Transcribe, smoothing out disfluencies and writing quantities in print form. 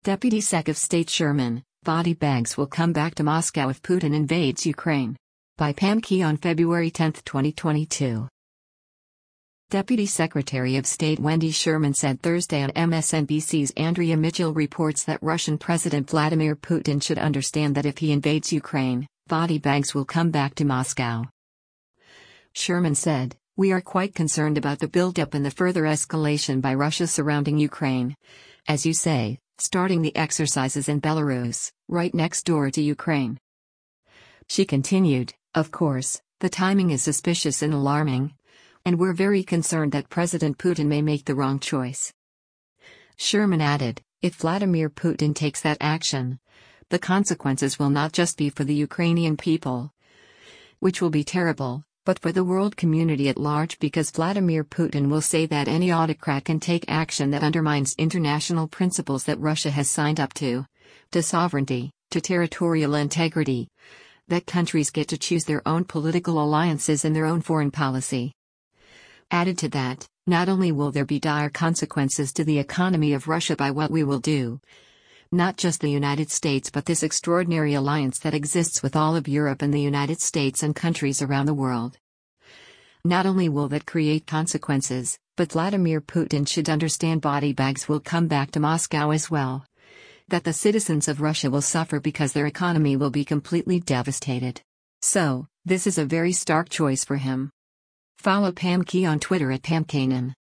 Deputy Sec of State Sherman, body bags will come back to Moscow if Putin invades Ukraine. By Pam Key on February 10, 2022. Deputy Secretary of State Wendy Sherman said Thursday on MSNBC's Andrea Mitchell reports that Russian President Vladimir Putin should understand that if he invades Ukraine, body bags will come back to Moscow. Sherman said, "We are quite concerned about the buildup and the further escalation by Russia surrounding Ukraine. As you say, starting the exercises in Belarus, right next door to Ukraine." She continued, "Of course, the timing is suspicious and alarming. And we're very concerned that President Putin may make the wrong choice." Sherman added, "If Vladimir Putin takes that action, the consequences will not just be for the Ukrainian people, which will be terrible, but for the world community at large, because Vladimir Putin will say that any autocrat can take action that undermines international principles that Russia has signed up to sovereignty, to territorial integrity, that countries get to choose their own political alliances and their own foreign policy." Added to that, not only will there be dire consequences to the economy of Russia by what we will do, not just the United States but this extraordinary alliance that exists with all of Europe and the United States and countries around the world. Not only will that create consequences, but Vladimir Putin should understand body bags will come back to Moscow as well. That the citizens of Russia will suffer because their economy will be completely devastated. So, this is a very stark choice for him. Follow Pam Key on Twitter at PamKanan.